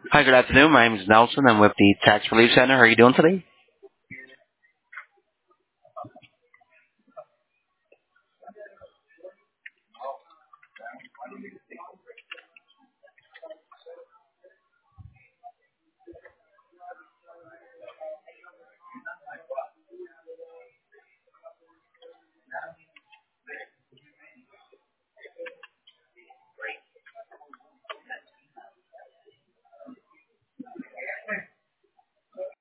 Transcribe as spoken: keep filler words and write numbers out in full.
Hi, good afternoon. My name is Nelson. I'm with the Tax Relief Center. How are you doing today?